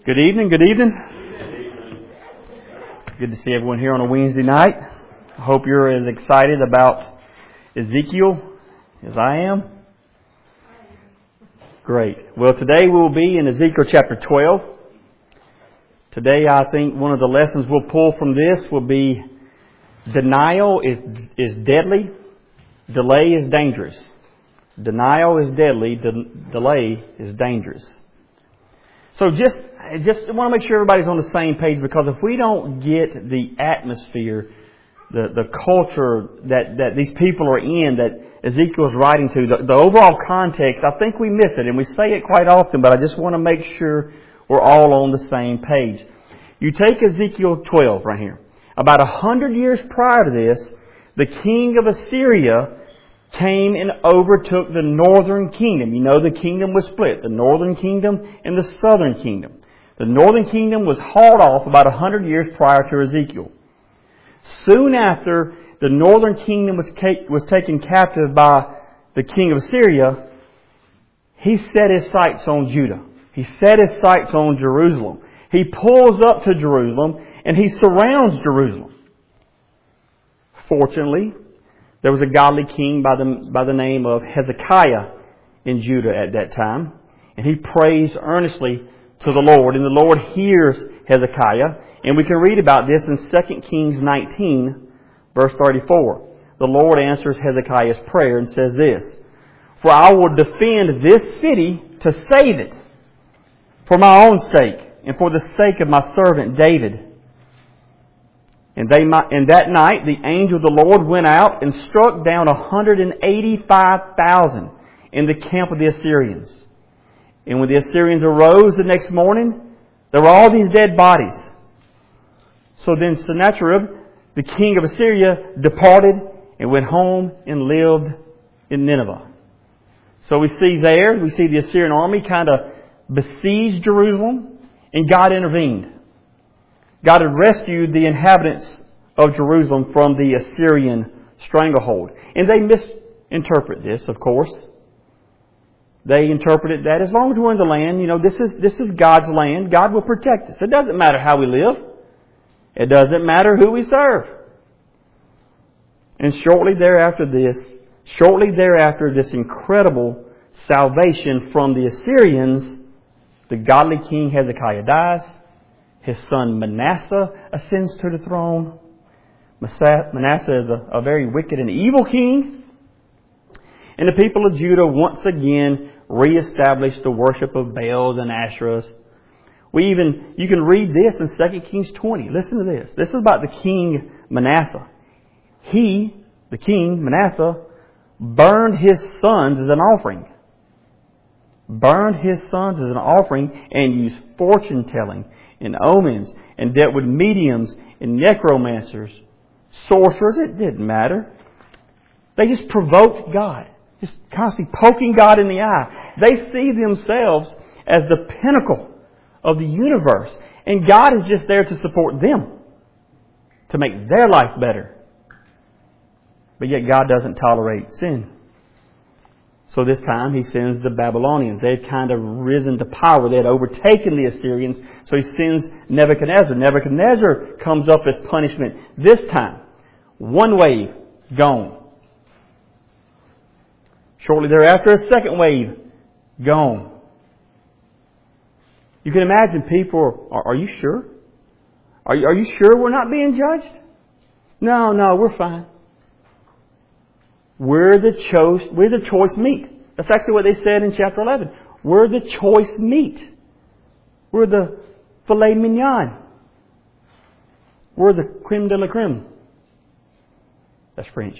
Good evening, good evening. Good to see everyone here on a Wednesday night. I hope you're as excited about Ezekiel as I am. Great. Well, today we'll be in Ezekiel chapter 12. Today I think one of the lessons we'll pull from this will be denial is deadly, delay is dangerous. Denial is deadly, delay is dangerous. So just want to make sure everybody's on the same page, because if we don't get the atmosphere, the culture that these people are in, that Ezekiel is writing to, the overall context, I think we miss it. And we say it quite often, but I just want to make sure we're all on the same page. You take Ezekiel 12 right here. About 100 years prior to this, the king of Assyria came and overtook the northern kingdom. You know the kingdom was split, the northern kingdom and the southern kingdom. The northern kingdom was hauled off about 100 years prior to Ezekiel. Soon after the northern kingdom was taken captive by the king of Assyria, he set his sights on Judah. He set his sights on Jerusalem. He pulls up to Jerusalem and he surrounds Jerusalem. Fortunately, there was a godly king by the name of Hezekiah in Judah at that time. And he prays earnestly to the Lord. And the Lord hears Hezekiah. And we can read about this in 2 Kings 19, verse 34. The Lord answers Hezekiah's prayer and says this: "For I will defend this city to save it, for my own sake, and for the sake of my servant David." And that night the angel of the Lord went out and struck down 185,000 in the camp of the Assyrians. And when the Assyrians arose the next morning, there were all these dead bodies. So then Sennacherib, the king of Assyria, departed and went home and lived in Nineveh. So we see the Assyrian army kind of besieged Jerusalem, and God intervened. God had rescued the inhabitants of Jerusalem from the Assyrian stranglehold. And they misinterpret this, of course. They interpreted that as long as we're in the land, this is God's land, God will protect us. It doesn't matter how we live. It doesn't matter who we serve. And shortly thereafter this incredible salvation from the Assyrians, the godly king Hezekiah dies. His son Manasseh ascends to the throne. Manasseh is a very wicked and evil king. And the people of Judah once again reestablished the worship of Baals and Asherahs. You can read this in 2 Kings 20. Listen to this. This is about the king Manasseh. The king Manasseh, burned his sons as an offering. And used fortune telling and omens, and dealt with mediums and necromancers, sorcerers. It didn't matter. They just provoked God, just constantly poking God in the eye. They see themselves as the pinnacle of the universe, and God is just there to support them, to make their life better. But yet God doesn't tolerate sin. So this time He sends the Babylonians. They had kind of risen to power. They had overtaken the Assyrians. So He sends Nebuchadnezzar. Nebuchadnezzar comes up as punishment. This time, one wave, gone. Shortly thereafter, a second wave, gone. You can imagine people, are you sure? Are you sure we're not being judged? No, we're fine. We're the choice meat. That's actually what they said in chapter 11. We're the choice meat. We're the filet mignon. We're the creme de la creme. That's French.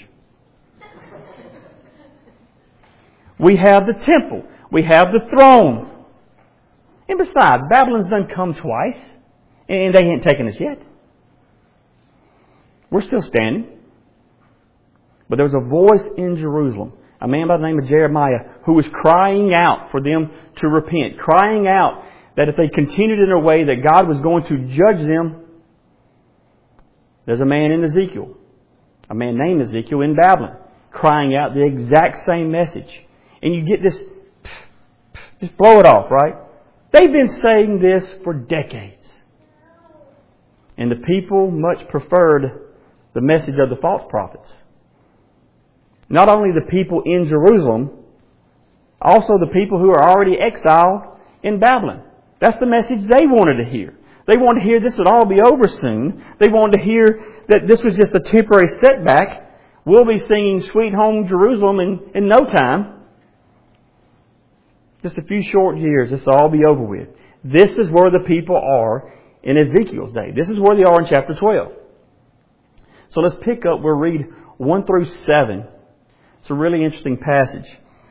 We have the temple. We have the throne. And besides, Babylon's done come twice, and they ain't taken us yet. We're still standing. But there was a voice in Jerusalem, a man by the name of Jeremiah, who was crying out for them to repent, crying out that if they continued in their way, that God was going to judge them. There's a man in Ezekiel, a man named Ezekiel in Babylon, crying out the exact same message. And you get this, just blow it off, right? They've been saying this for decades. And the people much preferred the message of the false prophets. Not only the people in Jerusalem, also the people who are already exiled in Babylon. That's the message they wanted to hear. They wanted to hear this would all be over soon. They wanted to hear that this was just a temporary setback. We'll be singing Sweet Home Jerusalem in no time. Just a few short years, this will all be over with. This is where the people are in Ezekiel's day. This is where they are in chapter 12. So let's pick up, we'll read 1 through 7. It's a really interesting passage.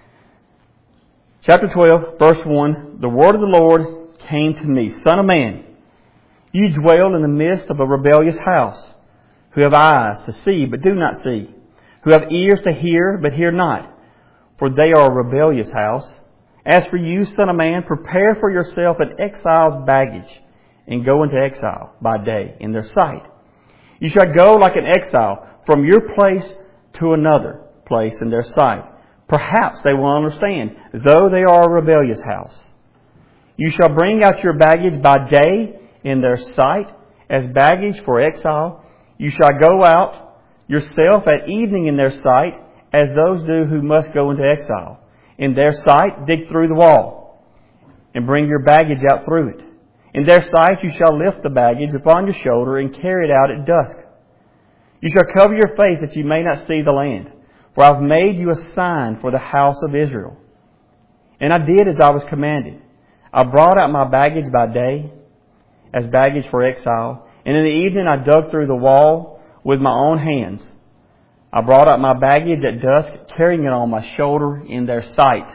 Chapter 12, verse 1, the word of the Lord came to me, Son of man, you dwell in the midst of a rebellious house, who have eyes to see but do not see, who have ears to hear but hear not, for they are a rebellious house. As for you, son of man, prepare for yourself an exile's baggage, and go into exile by day in their sight. You shall go like an exile from your place to another place in their sight. Perhaps they will understand, though they are a rebellious house. You shall bring out your baggage by day in their sight, as baggage for exile. You shall go out yourself at evening in their sight, as those do who must go into exile. In their sight, dig through the wall, and bring your baggage out through it. In their sight you shall lift the baggage upon your shoulder, and carry it out at dusk. You shall cover your face, that you may not see the land. For I have made you a sign for the house of Israel. And I did as I was commanded. I brought out my baggage by day, as baggage for exile. And in the evening I dug through the wall with my own hands. I brought out my baggage at dusk, carrying it on my shoulder in their sight.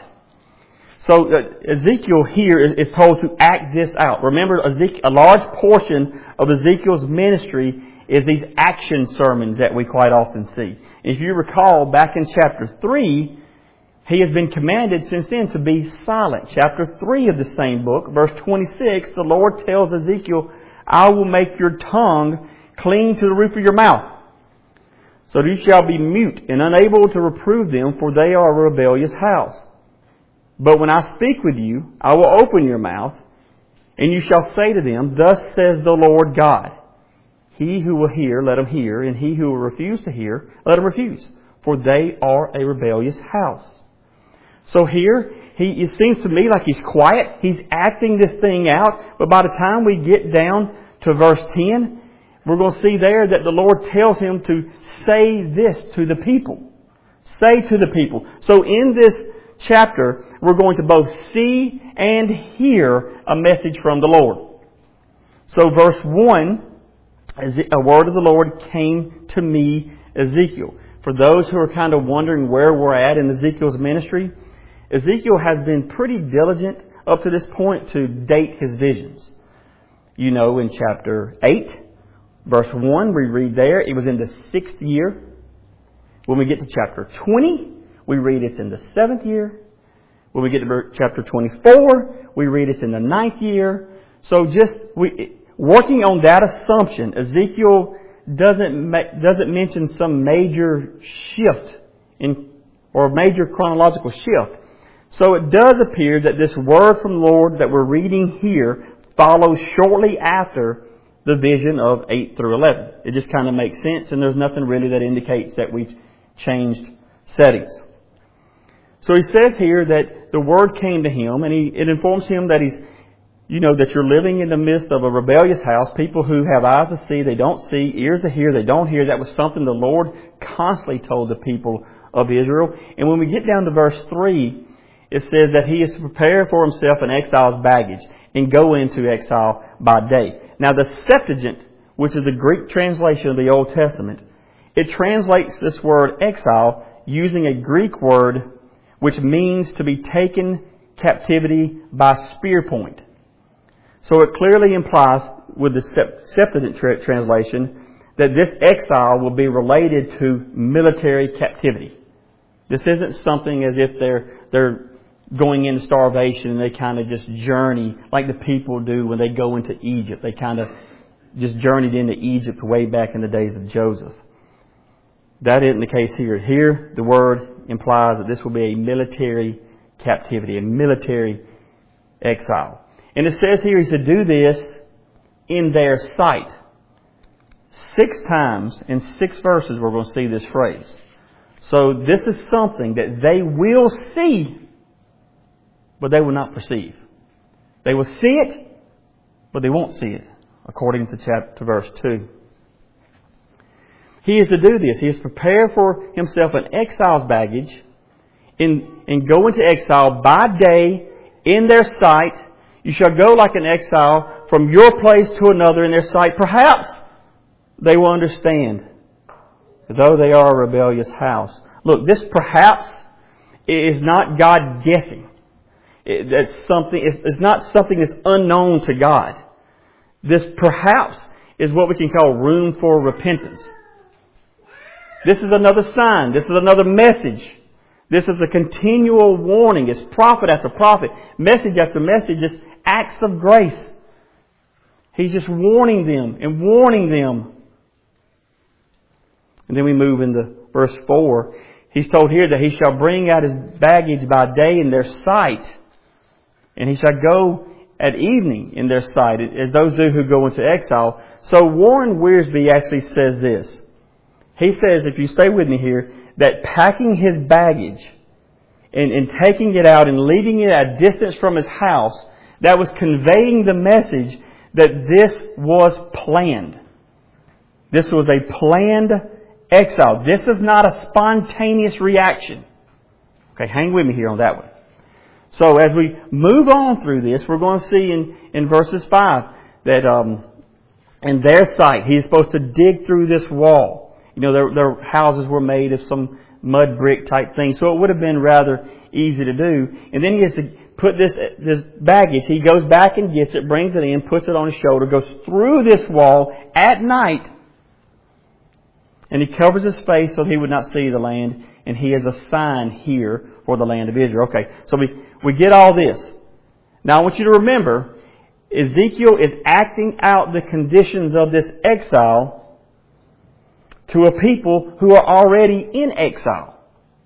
So Ezekiel here is told to act this out. Remember, a large portion of Ezekiel's ministry is these action sermons that we quite often see. If you recall, back in chapter 3, he has been commanded since then to be silent. Chapter 3 of the same book, verse 26, the Lord tells Ezekiel, I will make your tongue cling to the roof of your mouth, so that you shall be mute and unable to reprove them, for they are a rebellious house. But when I speak with you, I will open your mouth, and you shall say to them, Thus says the Lord God, He who will hear, let him hear, and he who will refuse to hear, let him refuse, for they are a rebellious house. So here, it seems to me like he's quiet. He's acting this thing out. But by the time we get down to verse 10, we're going to see there that the Lord tells him to say this to the people. Say to the people. So in this chapter, we're going to both see and hear a message from the Lord. So verse 1, a word of the Lord came to me, Ezekiel. For those who are kind of wondering where we're at in Ezekiel's ministry, Ezekiel has been pretty diligent up to this point to date his visions. You know, in chapter 8, verse 1, we read there, it was in the 6th year. When we get to chapter 20, we read it's in the 7th year. When we get to chapter 24, we read it's in the 9th year. So working on that assumption, Ezekiel doesn't mention some major shift or major chronological shift. So it does appear that this word from the Lord that we're reading here follows shortly after the vision of 8 through 11. It just kind of makes sense, and there's nothing really that indicates that we've changed settings. So he says here that the word came to him, and it informs him that that you're living in the midst of a rebellious house, people who have eyes to see, they don't see, ears to hear, they don't hear. That was something the Lord constantly told the people of Israel. And when we get down to verse 3, it says that he is to prepare for himself an exile's baggage and go into exile by day. Now the Septuagint, which is the Greek translation of the Old Testament, it translates this word exile using a Greek word which means to be taken captivity by spear point. So it clearly implies with the Septuagint translation that this exile will be related to military captivity. This isn't something as if they're going into starvation and they kind of just journey like the people do when they go into Egypt. They kind of just journeyed into Egypt way back in the days of Joseph. That isn't the case here. Here, the word implies that this will be a military captivity, a military exile. And it says here, He said, do this in their sight. 6 times in 6 verses we're going to see this phrase. So this is something that they will see, but they will not perceive. They will see it, but they won't see it, according to verse 2. He is to do this. He is prepared for himself an exile's baggage and go into exile by day in their sight. You shall go like an exile from your place to another in their sight. Perhaps they will understand, though they are a rebellious house. Look, this perhaps is not God guessing. It's not something that's unknown to God. This perhaps is what we can call room for repentance. This is another sign. This is another message. This is a continual warning. It's prophet after prophet, message after message, just acts of grace. He's just warning them and warning them. And then we move into verse 4. He's told here that he shall bring out his baggage by day in their sight, and he shall go at evening in their sight, as those do who go into exile. So Warren Wiersbe actually says this. He says, if you stay with me here, that packing his baggage and taking it out and leaving it at a distance from his house, that was conveying the message that this was planned. This was a planned exile. This is not a spontaneous reaction. Okay, hang with me here on that one. So as we move on through this, we're going to see in verses 5 that in their sight, he's supposed to dig through this wall. You know, their houses were made of some mud brick type thing, so it would have been rather easy to do. And then he has to put this baggage. He goes back and gets it, brings it in, puts it on his shoulder, goes through this wall at night, and he covers his face so he would not see the land. And he has a sign here for the land of Israel. Okay, so we get all this. Now I want you to remember, Ezekiel is acting out the conditions of this exile to a people who are already in exile.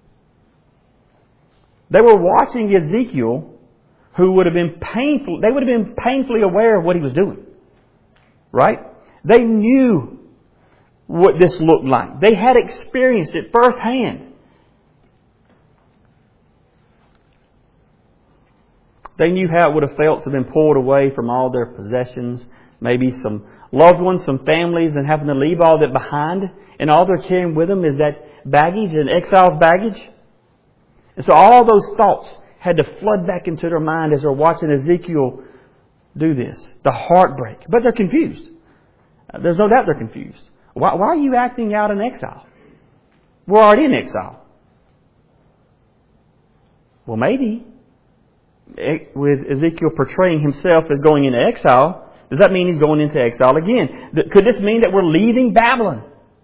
They were watching Ezekiel, who would have been painfully aware of what he was doing. Right? They knew what this looked like. They had experienced it firsthand. They knew how it would have felt to have been pulled away from all their possessions, maybe some loved ones, some families, and having to leave all that behind. And all they're carrying with them is that baggage, an exile's baggage. And so all those thoughts had to flood back into their mind as they're watching Ezekiel do this. The heartbreak. But they're confused. There's no doubt they're confused. Why are you acting out in exile? We're already in exile. Well, maybe with Ezekiel portraying himself as going into exile, does that mean he's going into exile again? Could this mean that we're leaving Babylon?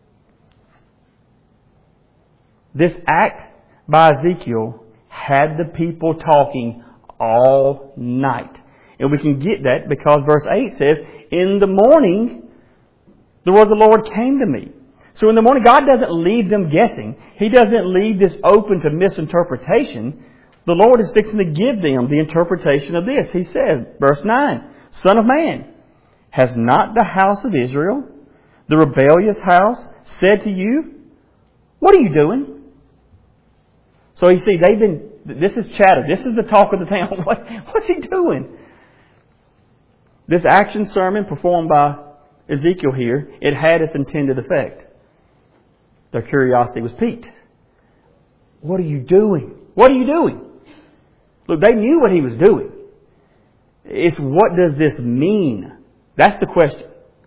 This act by Ezekiel had the people talking all night. And we can get that because verse 8 says, in the morning, the word of the Lord came to me. So in the morning, God doesn't leave them guessing. He doesn't leave this open to misinterpretation. The Lord is fixing to give them the interpretation of this. He says, verse 9, Son of man, has not the house of Israel, the rebellious house, said to you, what are you doing? So you see, this is chatter. This is the talk of the town. What's he doing? This action sermon performed by Ezekiel here, it had its intended effect. Their curiosity was piqued. What are you doing? What are you doing? Look, they knew what he was doing. It's what does this mean? That's the question.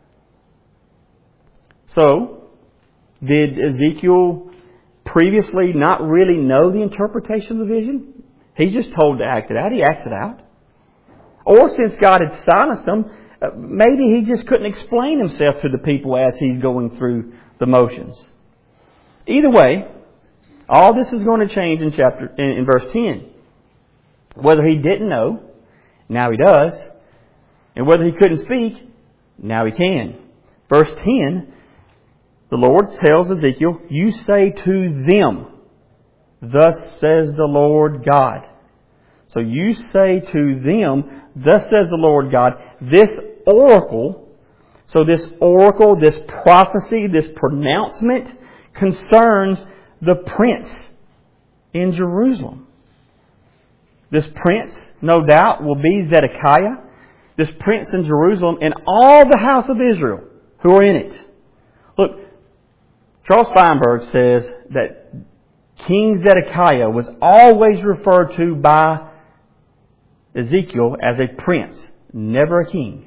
So, did Ezekiel previously not really know the interpretation of the vision? He's just told to act it out. He acts it out. Or since God had silenced him, maybe he just couldn't explain himself to the people as he's going through the motions. Either way, all this is going to change in verse 10. Whether he didn't know, now he does. And whether he couldn't speak, now he can. Verse 10, the Lord tells Ezekiel, you say to them, thus says the Lord God. So you say to them, thus says the Lord God, this oracle, this prophecy, this pronouncement concerns the prince in Jerusalem. This prince, no doubt, will be Zedekiah. This prince in Jerusalem and all the house of Israel who are in it. Look, Charles Feinberg says that King Zedekiah was always referred to by Ezekiel as a prince, never a king.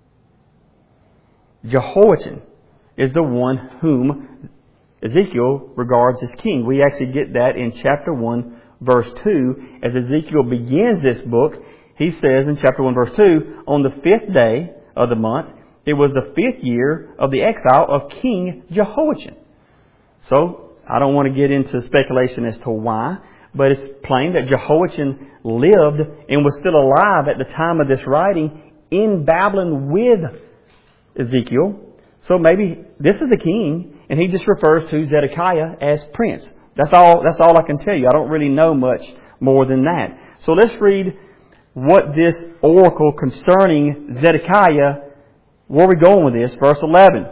Jehoiachin is the one whom Ezekiel regards as king. We actually get that in chapter 1, verse 2. As Ezekiel begins this book, he says in chapter 1, verse 2, on the 5th day of the month, it was the 5th year of the exile of King Jehoiachin. So, I don't want to get into speculation as to why, but it's plain that Jehoiachin lived and was still alive at the time of this writing in Babylon with Ezekiel. So maybe this is the king, and he just refers to Zedekiah as prince. That's all I can tell you. I don't really know much more than that. So let's read what this oracle concerning Zedekiah, where are we going with this? Verse 11.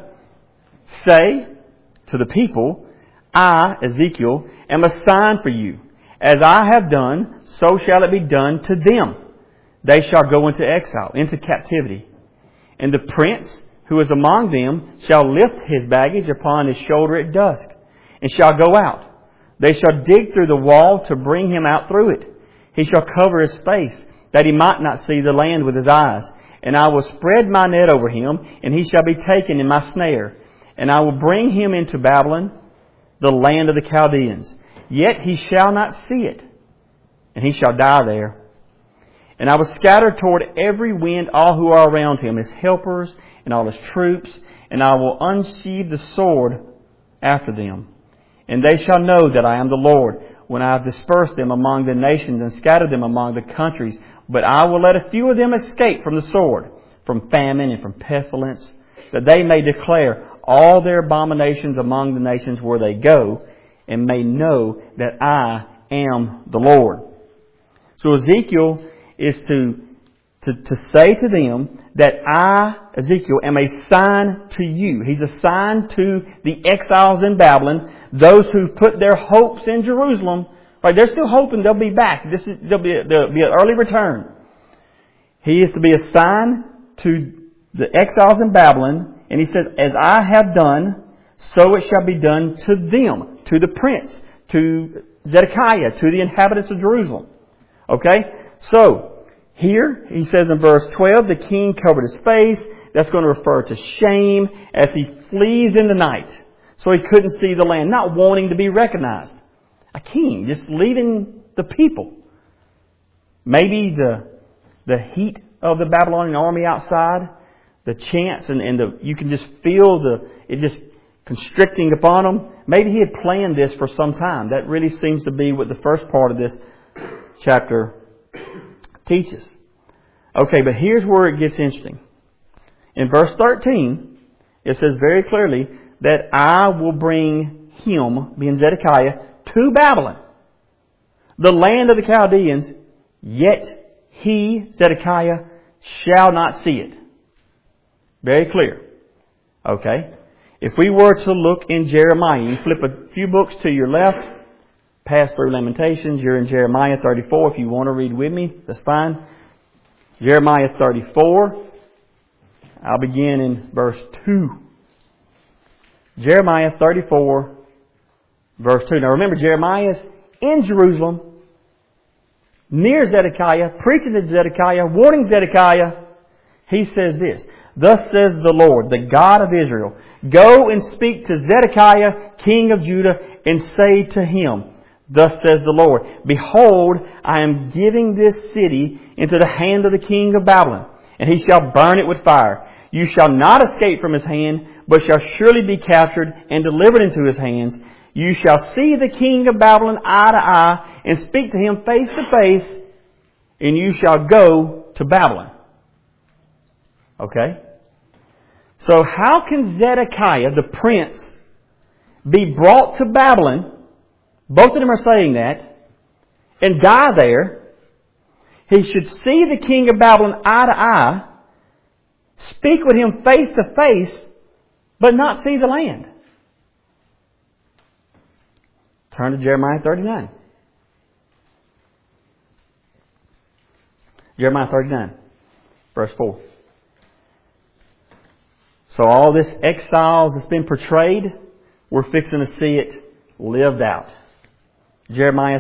Say to the people, I, Ezekiel, am a sign for you. As I have done, so shall it be done to them. They shall go into exile, into captivity. And the prince who is among them shall lift his baggage upon his shoulder at dusk, and shall go out. They shall dig through the wall to bring him out through it. He shall cover his face, that he might not see the land with his eyes. And I will spread my net over him, and he shall be taken in my snare. And I will bring him into Babylon, the land of the Chaldeans. Yet he shall not see it, and he shall die there. And I will scatter toward every wind all who are around him, his helpers and all his troops, and I will unsheathe the sword after them. And they shall know that I am the Lord, when I have dispersed them among the nations and scattered them among the countries. But I will let a few of them escape from the sword, from famine and from pestilence, that they may declare all their abominations among the nations where they go, and may know that I am the Lord. So Ezekiel is to say to them that I, Ezekiel, am a sign to you. He's a sign to the exiles in Babylon, those who put their hopes in Jerusalem. Right, they're still hoping they'll be back. There'll be an early return. He is to be a sign to the exiles in Babylon, and he says, as I have done, so it shall be done to them, to the prince, to Zedekiah, to the inhabitants of Jerusalem. Okay? So, here, he says in verse 12, the king covered his face. That's going to refer to shame as he flees in the night. So he couldn't see the land, not wanting to be recognized. A king, just leaving the people. Maybe the heat of the Babylonian army outside, the chance, and you can just feel it just constricting upon them. Maybe he had planned this for some time. That really seems to be what the first part of this chapter teaches. Okay, but here's where it gets interesting. In verse 13, it says very clearly that I will bring him, being Zedekiah, to Babylon, the land of the Chaldeans, yet he, Zedekiah, shall not see it. Very clear. Okay? If we were to look in Jeremiah, you flip a few books to your left, pass through Lamentations, you're in Jeremiah 34. If you want to read with me, that's fine. Jeremiah 34. I'll begin in verse 2. Jeremiah 34, verse 2. Now remember, Jeremiah is in Jerusalem, near Zedekiah, preaching to Zedekiah, warning Zedekiah. He says this, thus says the Lord, the God of Israel, go and speak to Zedekiah, king of Judah, and say to him, thus says the Lord, behold, I am giving this city into the hand of the king of Babylon, and he shall burn it with fire. You shall not escape from his hand, but shall surely be captured and delivered into his hands. You shall see the king of Babylon eye to eye, and speak to him face to face, and you shall go to Babylon. Okay? So how can Zedekiah, the prince, be brought to Babylon? Both of them are saying that, and die there, He should see the king of Babylon eye to eye, speak with him face to face, but not see the land. Turn to Jeremiah 39. Jeremiah 39, verse 4. So all this exiles that's been portrayed, we're fixing to see it lived out. Jeremiah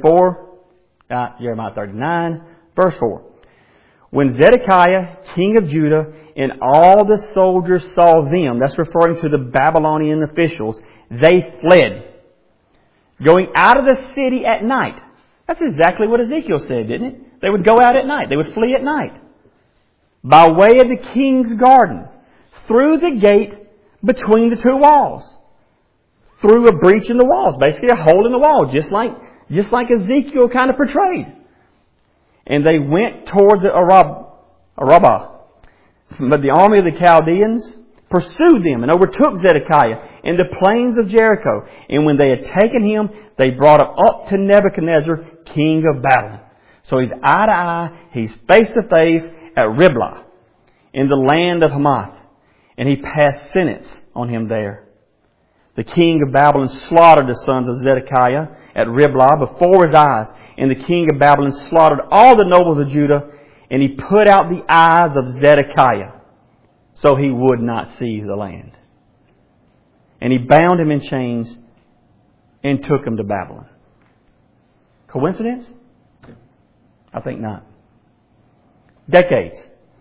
39, verse 4. When Zedekiah, king of Judah, and all the soldiers saw them, that's referring to the Babylonian officials, they fled, going out of the city at night. That's exactly what Ezekiel said, didn't it? They would go out at night. They would flee at night. By way of the king's garden, through the gate between the two walls. Through a breach in the walls, basically a hole in the wall, just like Ezekiel kind of portrayed. And they went toward the Arabah. But the army of the Chaldeans pursued them and overtook Zedekiah in the plains of Jericho. And when they had taken him, they brought him up to Nebuchadnezzar, king of Babylon. So he's eye to eye, he's face to face at Riblah, in the land of Hamath. And he passed sentence on him there. The king of Babylon slaughtered the sons of Zedekiah at Riblah before his eyes. And the king of Babylon slaughtered all the nobles of Judah. And he put out the eyes of Zedekiah, so he would not see the land. And he bound him in chains and took him to Babylon. Coincidence? I think not. Decades.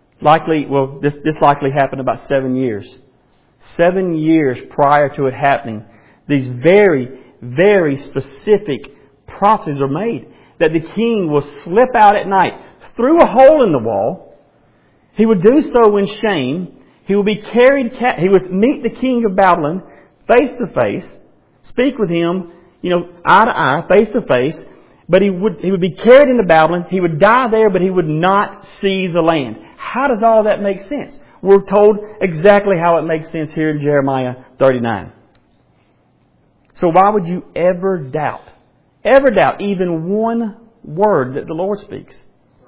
This likely happened about 7 years. 7 years prior to it happening, these very, very specific prophecies are made that the king will slip out at night through a hole in the wall. He would do so in shame. He would be carried. He would meet the king of Babylon face to face, speak with him, eye to eye, face to face. But he would be carried into Babylon. He would die there, but he would not see the land. How does all that make sense? We're told exactly how it makes sense here in Jeremiah 39. So why would you ever doubt even one word that the Lord speaks?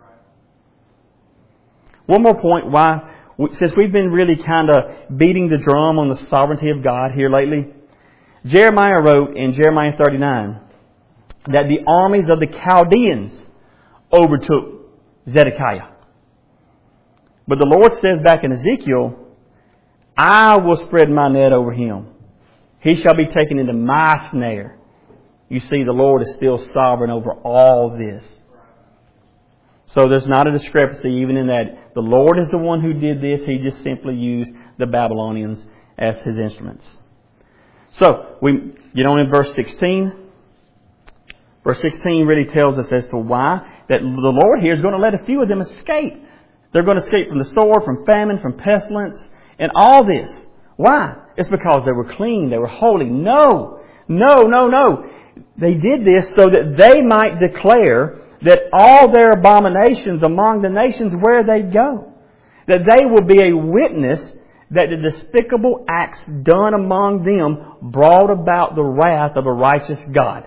One more point since we've been really kind of beating the drum on the sovereignty of God here lately, Jeremiah wrote in Jeremiah 39 that the armies of the Chaldeans overtook Zedekiah. But the Lord says back in Ezekiel, I will spread my net over him. He shall be taken into my snare. You see, the Lord is still sovereign over all this. So there's not a discrepancy even in that. The Lord is the one who did this. He just simply used the Babylonians as His instruments. So, we get on in verse 16. Verse 16 really tells us as to why that the Lord here is going to let a few of them escape. They're going to escape from the sword, from famine, from pestilence, and all this. Why? It's because they were clean, they were holy. No. They did this so that they might declare that all their abominations among the nations where they go, that they will be a witness that the despicable acts done among them brought about the wrath of a righteous God.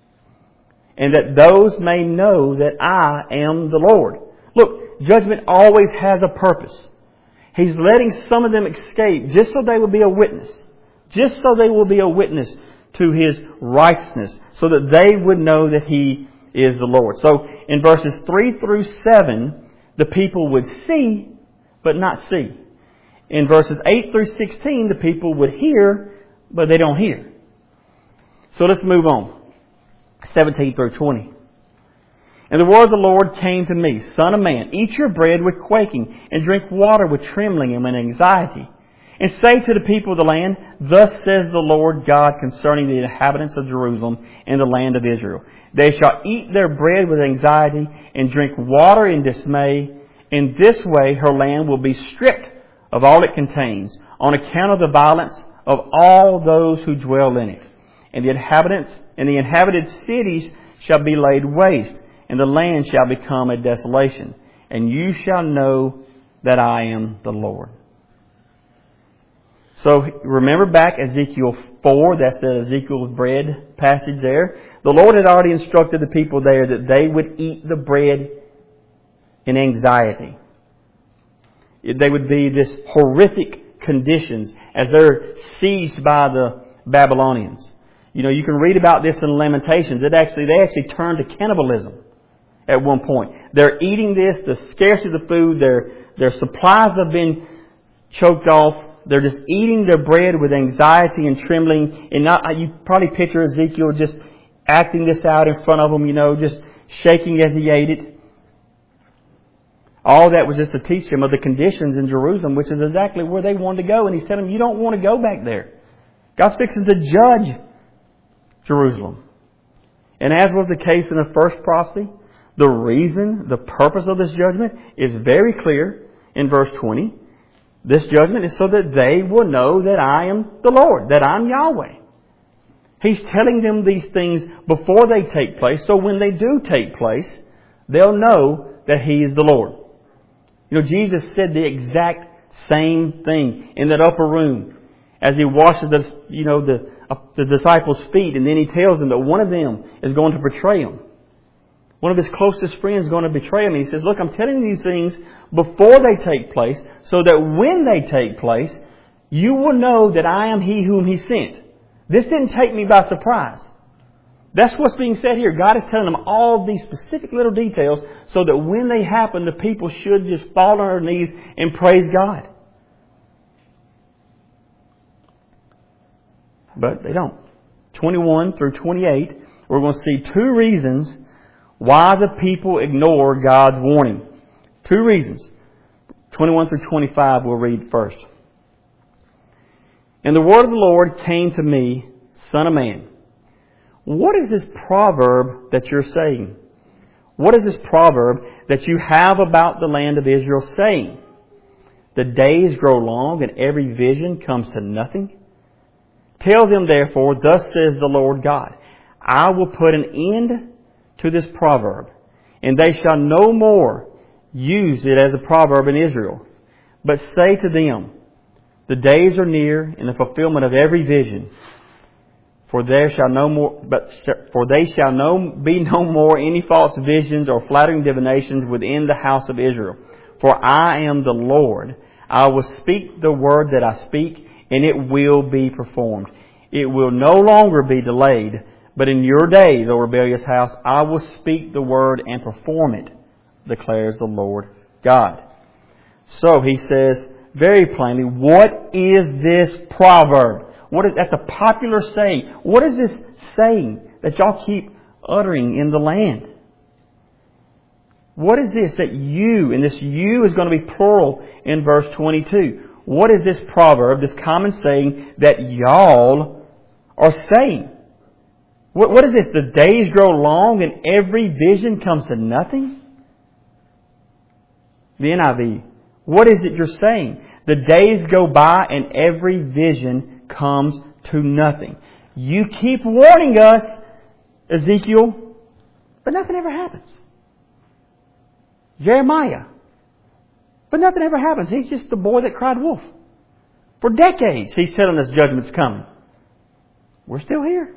And that those may know that I am the Lord. Look, judgment always has a purpose. He's letting some of them escape just so they will be a witness. Just so they will be a witness to His righteousness. So that they would know that He is the Lord. So in verses 3 through 7, the people would see, but not see. In verses 8 through 16, the people would hear, but they don't hear. So let's move on. 17 through 20. And the word of the Lord came to me, Son of man, eat your bread with quaking, and drink water with trembling and with anxiety. And say to the people of the land, Thus says the Lord God concerning the inhabitants of Jerusalem and the land of Israel. They shall eat their bread with anxiety and drink water in dismay. In this way her land will be stripped of all it contains, on account of the violence of all those who dwell in it. And the inhabited cities shall be laid waste, and the land shall become a desolation. And you shall know that I am the Lord. So remember back Ezekiel 4, that's the Ezekiel's bread passage there. The Lord had already instructed the people there that they would eat the bread and anxiety. They would be this horrific conditions as they're sieged by the Babylonians. You know, you can read about this in Lamentations. They actually turned to cannibalism at one point. They're eating this, the scarcity of the food, their supplies have been choked off. They're just eating their bread with anxiety and trembling. And you probably picture Ezekiel just acting this out in front of them, you know, just shaking as he ate it. All that was just to teach them of the conditions in Jerusalem, which is exactly where they wanted to go. And He's telling them, you don't want to go back there. God's fixing to judge Jerusalem. And as was the case in the first prophecy, the reason, the purpose of this judgment is very clear in verse 20. This judgment is so that they will know that I am the Lord, that I'm Yahweh. He's telling them these things before they take place, so when they do take place, they'll know that He is the Lord. You know, Jesus said the exact same thing in that upper room as He washes the disciples' feet, and then He tells them that one of them is going to betray Him. One of His closest friends is going to betray Him. And He says, look, I'm telling you these things before they take place, so that when they take place, you will know that I am He whom He sent. This didn't take me by surprise. That's what's being said here. God is telling them all these specific little details so that when they happen, the people should just fall on their knees and praise God. But they don't. 21 through 28, we're going to see two reasons why the people ignore God's warning. Two reasons. 21 through 25 we'll read first. And the word of the Lord came to me, Son of man. What is this proverb that you're saying? What is this proverb that you have about the land of Israel saying? The days grow long and every vision comes to nothing. Tell them therefore, thus says the Lord God, I will put an end to this proverb, and they shall no more use it as a proverb in Israel. But say to them, the days are near in the fulfillment of every vision. For they shall be no more any false visions or flattering divinations within the house of Israel. For I am the Lord. I will speak the word that I speak, and it will be performed. It will no longer be delayed. But in your days, O rebellious house, I will speak the word and perform it, declares the Lord God. So He says very plainly, what is this proverb? That's a popular saying. What is this saying that y'all keep uttering in the land? What is this that you, and this you is going to be plural in verse 22. What is this proverb, this common saying that y'all are saying? What is this? The days grow long and every vision comes to nothing? The NIV. What is it you're saying? The days go by and every vision comes to nothing. You keep warning us, Ezekiel, but nothing ever happens. Jeremiah. But nothing ever happens. He's just the boy that cried wolf. For decades He's telling us judgment's coming. We're still here.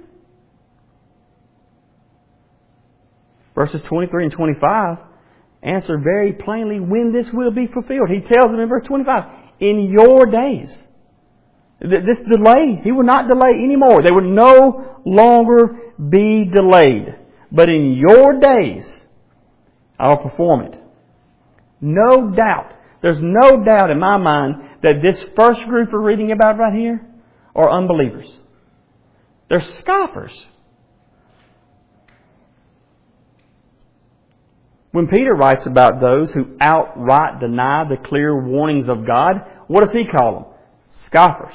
Verses 23 and 25 answer very plainly when this will be fulfilled. He tells them in verse 25, in your days. This delay, He will not delay anymore. They will no longer be delayed. But in your days, I'll perform it. No doubt. There's no doubt in my mind that this first group we're reading about right here are unbelievers. They're scoffers. When Peter writes about those who outright deny the clear warnings of God, what does he call them? Scoffers.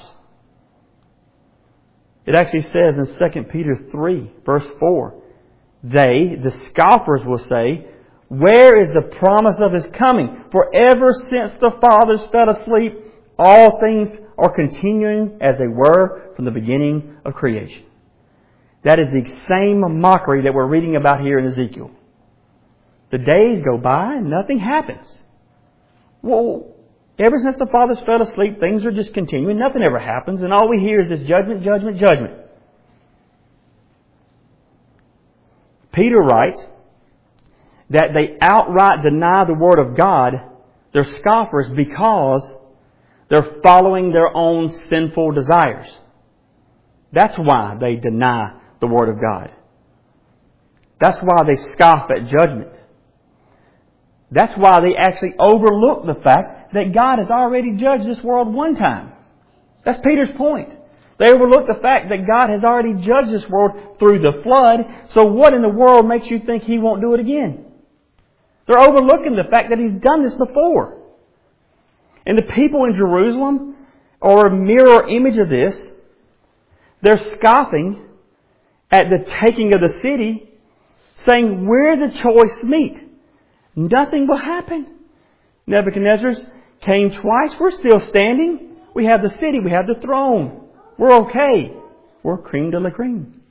It actually says in 2 Peter 3, verse 4, they, the scoffers, will say, where is the promise of His coming? For ever since the fathers fell asleep, all things are continuing as they were from the beginning of creation. That is the same mockery that we're reading about here in Ezekiel. The days go by and nothing happens. Well, ever since the fathers fell asleep, things are just continuing. Nothing ever happens. And all we hear is this judgment, judgment, judgment. Peter writes that they outright deny the Word of God, they're scoffers because they're following their own sinful desires. That's why they deny the Word of God. That's why they scoff at judgment. That's why they actually overlook the fact that God has already judged this world one time. That's Peter's point. They overlook the fact that God has already judged this world through the flood, so what in the world makes you think He won't do it again? They're overlooking the fact that He's done this before. And the people in Jerusalem are a mirror image of this. They're scoffing at the taking of the city, saying, where the choice meet, nothing will happen. Nebuchadnezzar's came twice. We're still standing. We have the city. We have the throne. We're okay. We're cream de la cream.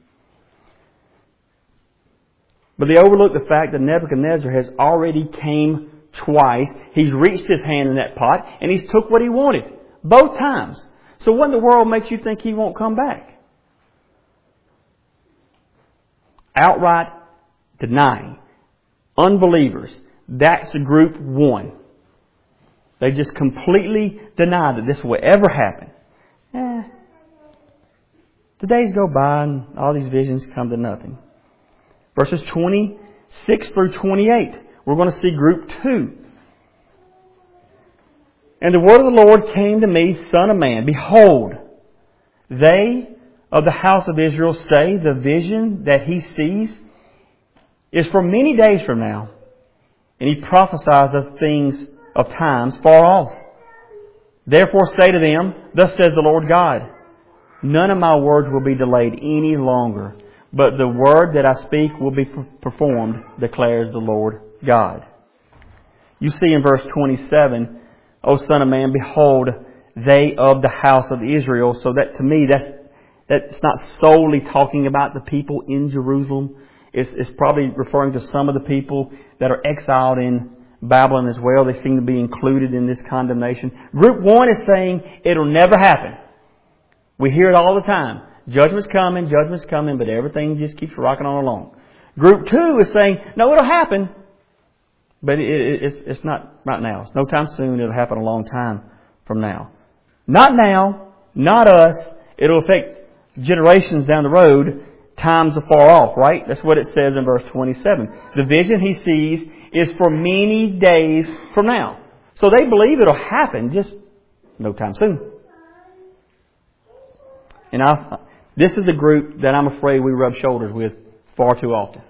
But they overlook the fact that Nebuchadnezzar has already came twice. He's reached his hand in that pot and he's took what he wanted. Both times. So what in the world makes you think he won't come back? Outright denying. Unbelievers. That's group one. They just completely deny that this will ever happen. The days go by and all these visions come to nothing. Verses 26 through 28. We're going to see group 2. And the word of the Lord came to me, Son of man, behold, they of the house of Israel say the vision that he sees is for many days from now. And he prophesies of things of times far off. Therefore say to them, thus says the Lord God, none of my words will be delayed any longer, but the word that I speak will be performed, declares the Lord God. You see in verse 27, O Son of man, behold, they of the house of Israel. So that to me, that's not solely talking about the people in Jerusalem. It's probably referring to some of the people that are exiled in Babylon as well. They seem to be included in this condemnation. Group 1 is saying it'll never happen. We hear it all the time. Judgment's coming, but everything just keeps rocking on along. Group 2 is saying, no, it'll happen, but it's not right now. It's no time soon. It'll happen a long time from now. Not now, not us. It'll affect generations down the road. Times are far off, right? That's what it says in verse 27. The vision he sees is for many days from now. So they believe it'll happen, just no time soon. And this is the group that I'm afraid we rub shoulders with far too often.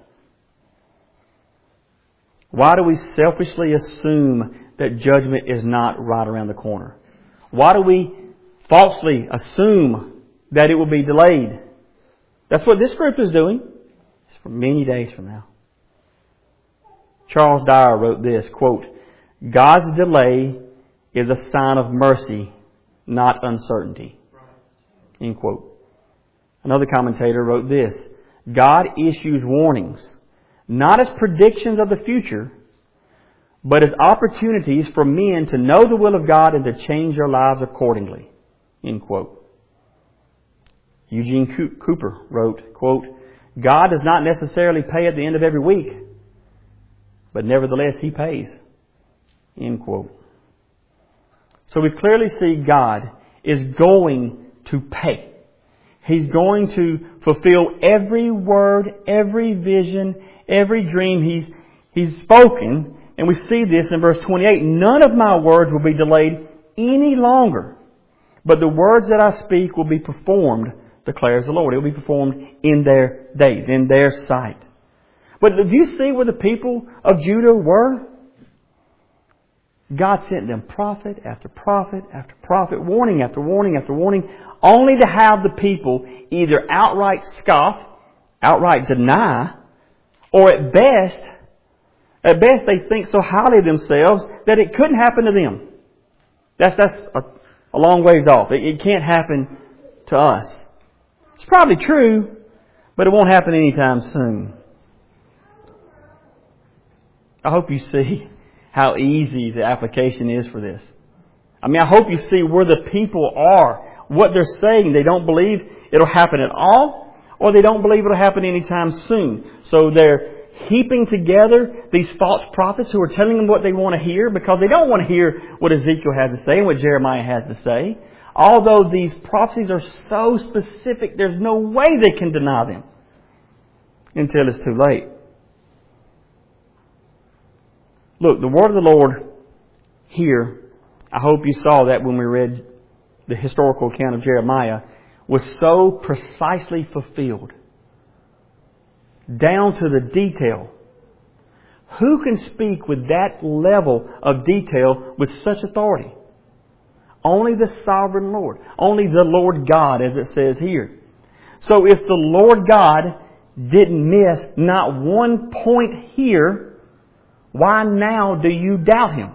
Why do we selfishly assume that judgment is not right around the corner? Why do we falsely assume that it will be delayed? That's what this group is doing. It's for many days from now. Charles Dyer wrote this, quote, God's delay is a sign of mercy, not uncertainty. End quote. Another commentator wrote this, God issues warnings, not as predictions of the future, but as opportunities for men to know the will of God and to change their lives accordingly. End quote. Eugene Cooper wrote, quote, God does not necessarily pay at the end of every week, but nevertheless He pays. End quote. So we clearly see God is going to pay. He's going to fulfill every word, every vision, every dream He's spoken. And we see this in verse 28. None of my words will be delayed any longer, but the words that I speak will be performed, declares the Lord. It will be performed in their days, in their sight. But do you see where the people of Judah were? God sent them prophet after prophet after prophet, warning after warning after warning, only to have the people either outright scoff, outright deny, or at best they think so highly of themselves that it couldn't happen to them. That's a long ways off. It can't happen to us. It's probably true, but it won't happen anytime soon. I hope you see how easy the application is for this. I mean, I hope you see where the people are, what they're saying. They don't believe it'll happen at all, or they don't believe it'll happen anytime soon. So they're heaping together these false prophets who are telling them what they want to hear because they don't want to hear what Ezekiel has to say and what Jeremiah has to say. Although these prophecies are so specific, there's no way they can deny them until it's too late. Look, the word of the Lord here, I hope you saw that when we read the historical account of Jeremiah, was so precisely fulfilled, down to the detail. Who can speak with that level of detail with such authority? Only the sovereign Lord. Only the Lord God, as it says here. So if the Lord God didn't miss not one point here, why now do you doubt Him?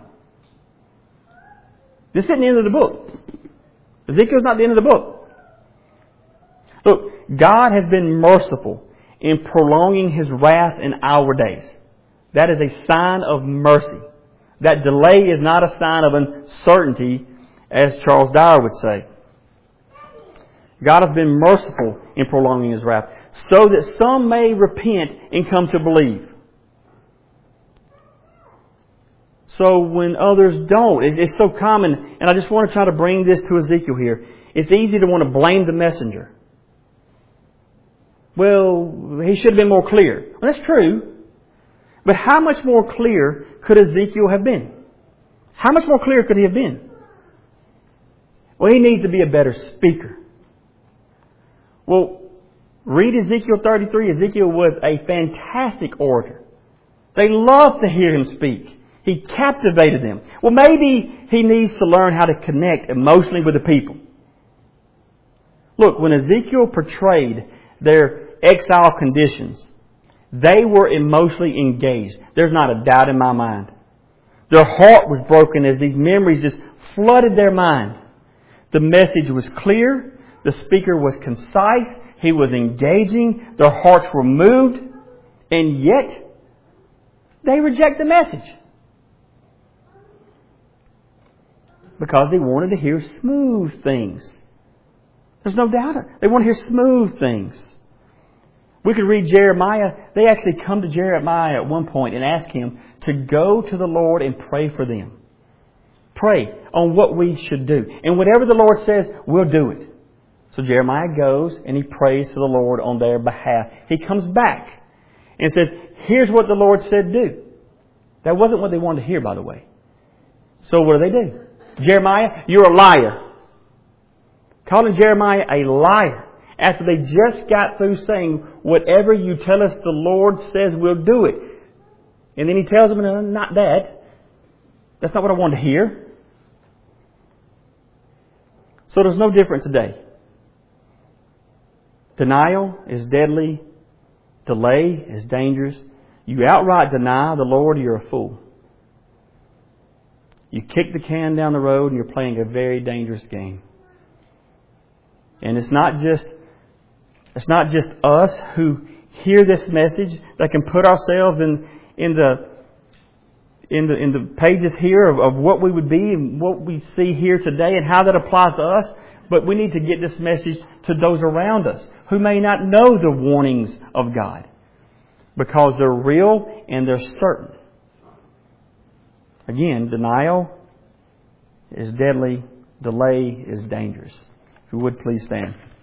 This isn't the end of the book. Ezekiel's not the end of the book. Look, God has been merciful in prolonging His wrath in our days. That is a sign of mercy. That delay is not a sign of uncertainty, as Charles Dyer would say. God has been merciful in prolonging His wrath, so that some may repent and come to believe. So when others don't, it's so common, and I just want to try to bring this to Ezekiel here. It's easy to want to blame the messenger. Well, he should have been more clear. Well, that's true. But how much more clear could Ezekiel have been? How much more clear could he have been? Well, he needs to be a better speaker. Well, read Ezekiel 33. Ezekiel was a fantastic orator. They loved to hear him speak. He captivated them. Well, maybe he needs to learn how to connect emotionally with the people. Look, when Ezekiel portrayed their exile conditions, they were emotionally engaged. There's not a doubt in my mind. Their heart was broken as these memories just flooded their mind. The message was clear. The speaker was concise. He was engaging. Their hearts were moved. And yet, they reject the message. Because they wanted to hear smooth things. There's no doubt. They want to hear smooth things. We could read Jeremiah. They actually come to Jeremiah at one point and ask him to go to the Lord and pray for them. Pray on what we should do. And whatever the Lord says, we'll do it. So Jeremiah goes and he prays to the Lord on their behalf. He comes back and says, here's what the Lord said do. That wasn't what they wanted to hear, by the way. So what do? Jeremiah, you're a liar. Calling Jeremiah a liar after they just got through saying, whatever you tell us the Lord says, we'll do it. And then he tells them, no, not that. That's not what I wanted to hear. So there's no difference today. Denial is deadly. Delay is dangerous. You outright deny the Lord, you're a fool. You kick the can down the road and you're playing a very dangerous game. And it's not just us who hear this message that can put ourselves in the pages here of what we would be and what we see here today and how that applies to us. But we need to get this message to those around us who may not know the warnings of God, because they're real and they're certain. Again, denial is deadly. Delay is dangerous. If you would, please stand.